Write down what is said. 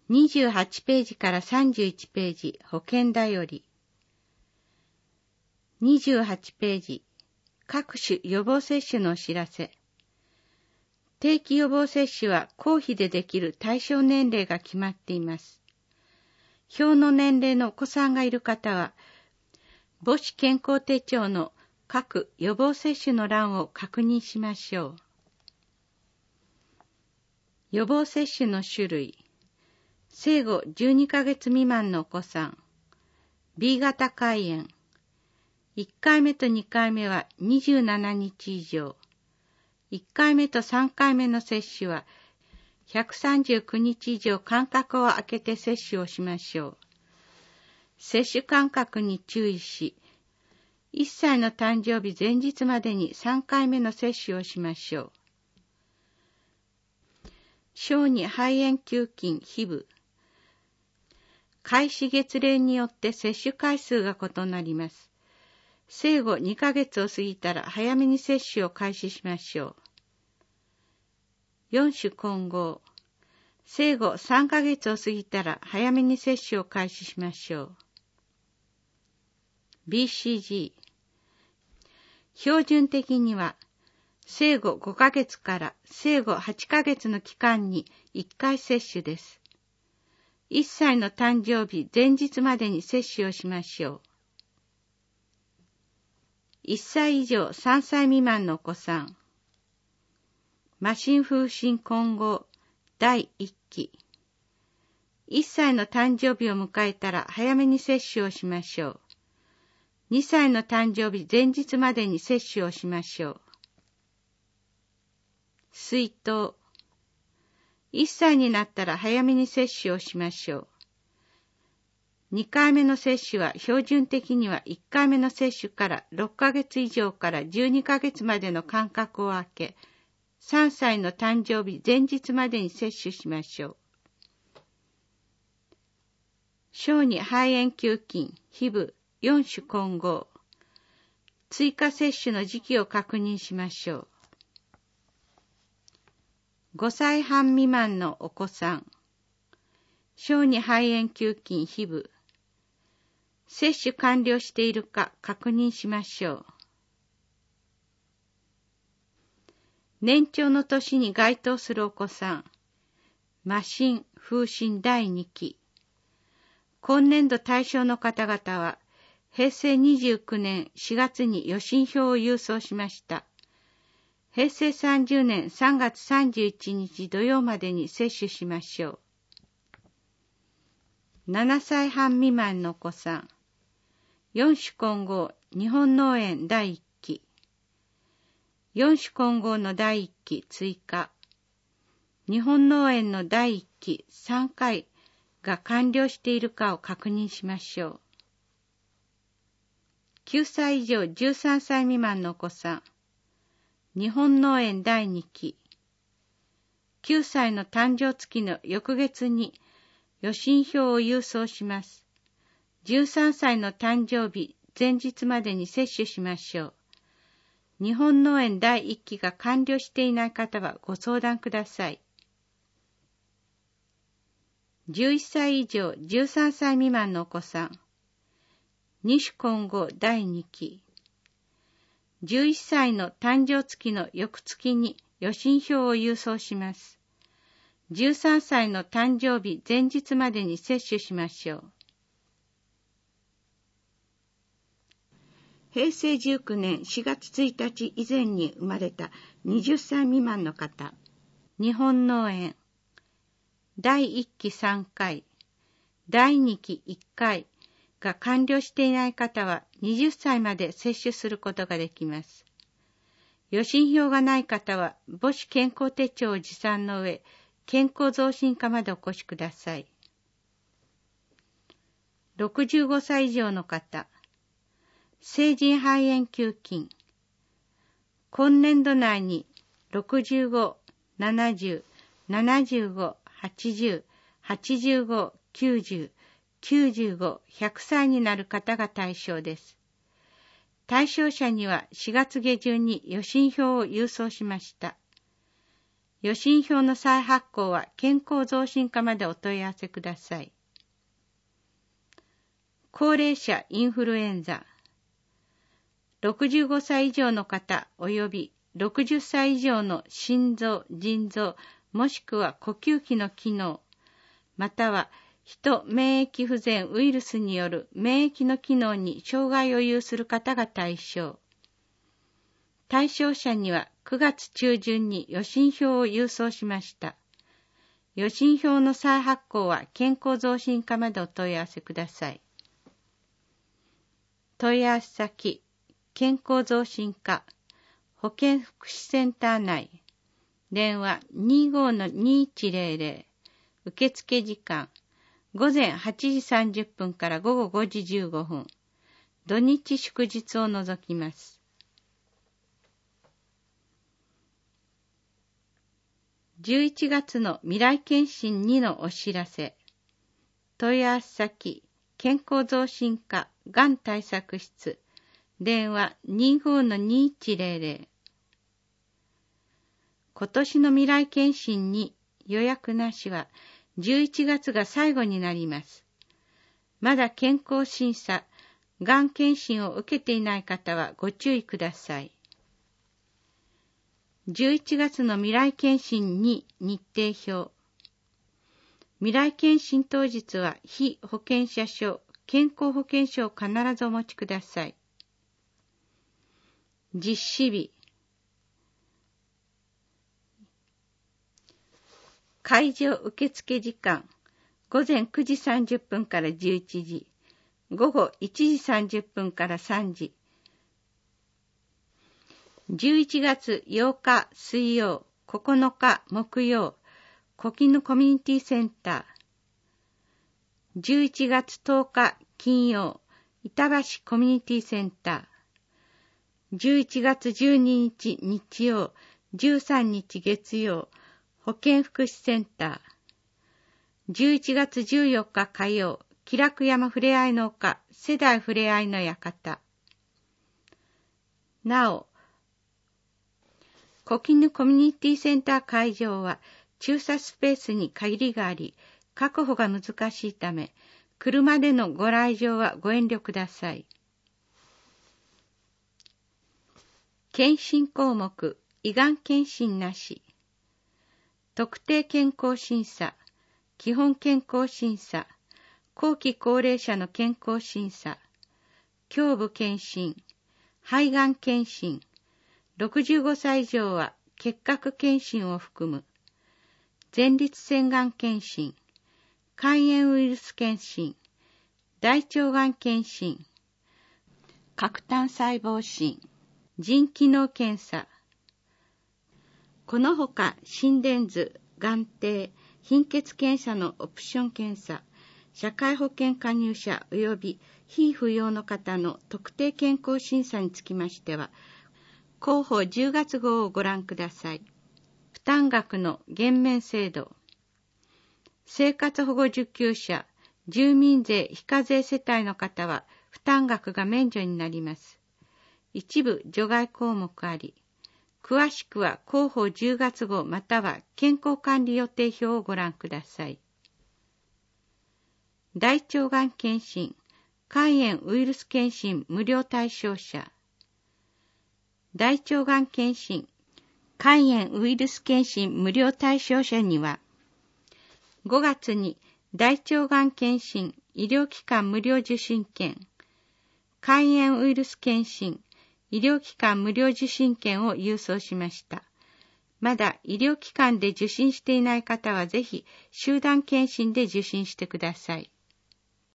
28ページから31ページ、保険だより。28ページ、各種予防接種のお知らせ。定期予防接種は公費でできる対象年齢が決まっています。表の年齢のお子さんがいる方は、母子健康手帳の各予防接種の欄を確認しましょう。予防接種の種類。生後12ヶ月未満のお子さん。B 型肝炎。1回目と2回目は27日以上。1回目と3回目の接種は139日以上間隔を空けて接種をしましょう。接種間隔に注意し、1歳の誕生日前日までに3回目の接種をしましょう。小児肺炎球菌皮膚。開始月齢によって接種回数が異なります。生後2ヶ月を過ぎたら早めに接種を開始しましょう。4種混合。生後3ヶ月を過ぎたら早めに接種を開始しましょう。BCG。標準的には、生後5ヶ月から生後8ヶ月の期間に1回接種です。1歳の誕生日前日までに接種をしましょう。1歳以上3歳未満のお子さん。麻疹風疹混合第1期。1歳の誕生日を迎えたら早めに接種をしましょう。2歳の誕生日前日までに接種をしましょう。水痘。1歳になったら早めに接種をしましょう。2回目の接種は標準的には1回目の接種から6ヶ月以上から12ヶ月までの間隔を空け、3歳の誕生日前日までに接種しましょう。小児肺炎球菌皮膚4種混合。追加接種の時期を確認しましょう。5歳半未満のお子さん。小児肺炎球菌皮膚。接種完了しているか確認しましょう。年長の年に該当するお子さん。麻疹、風疹第2期。今年度対象の方々は、平成29年4月に予診票を郵送しました。平成30年3月31日土曜までに接種しましょう。7歳半未満のお子さん。4種混合日本脳炎第1期。4種混合の第1期追加。日本脳炎の第1期3回が完了しているかを確認しましょう。9歳以上13歳未満のお子さん。日本脳炎第2期。9歳の誕生月の翌月に予診票を郵送します。13歳の誕生日前日までに接種しましょう。日本脳炎第1期が完了していない方はご相談ください。11歳以上13歳未満のお子さん。2種混合第2期。11歳の誕生月の翌月に予診票を郵送します。13歳の誕生日前日までに接種しましょう。平成19年4月1日以前に生まれた20歳未満の方。日本脳炎。第1期3回、第2期1回が完了していない方は20歳まで接種することができます。予診票がない方は母子健康手帳を持参の上、健康増進課までお越しください。65歳以上の方。成人肺炎球菌。今年度内に65、70、75、80、85、90、95、100歳になる方が対象です。対象者には4月下旬に予診票を郵送しました。 予診票の再発行は健康増進課までお問い合わせください。高齢者インフルエンザ。65歳以上の方及び60歳以上の心臓、腎臓、もしくは呼吸器の機能、または人免疫不全ウイルスによる免疫の機能に障害を有する方が対象。対象者には9月中旬に予診票を郵送しました。予診票の再発行は健康増進課までお問い合わせください。問い合わせ先、健康増進課、保健福祉センター内、電話 25-2100、受付時間、午前8時30分から午後5時15分、土日祝日を除きます。11月の未来検診2のお知らせ。問い合わせ先、健康増進課、がん対策室、電話 25-2100。今年の未来検診に予約なしは11月が最後になります。まだ健康審査、がん検診を受けていない方はご注意ください。11月の未来検診に日程表。未来検診当日は被保険者証、健康保険証を必ずお持ちください。実施日。会場受付時間、午前9時30分から11時、午後1時30分から3時。11月8日水曜、9日木曜、小絹コミュニティセンター。11月10日金曜、板橋コミュニティセンター。11月12日日曜、13日月曜、保健福祉センター。11月14日火曜、気楽山ふれあいの丘、世代ふれあいの館。なお、小絹コミュニティセンター会場は駐車スペースに限りがあり、確保が難しいため、車でのご来場はご遠慮ください。検診項目、胃がん検診なし。特定健康審査、基本健康審査、後期高齢者の健康審査、胸部検診、肺がん検診、65歳以上は結核検診を含む、前立腺がん検診、肝炎ウイルス検診、大腸がん検診、核単細胞診、腎機能検査。このほか心電図、眼底、貧血検査のオプション検査、社会保険加入者及び非扶養の方の特定健康審査につきましては、広報10月号をご覧ください。負担額の減免制度。生活保護受給者、住民税非課税世帯の方は負担額が免除になります。一部除外項目あり、詳しくは広報10月号または健康管理予定表をご覧ください。大腸がん検診、肝炎ウイルス検診無料対象者。大腸がん検診、肝炎ウイルス検診無料対象者には、5月に大腸がん検診医療機関無料受診券、肝炎ウイルス検診医療機関無料受診券を郵送しました。まだ医療機関で受診していない方はぜひ集団検診で受診してください。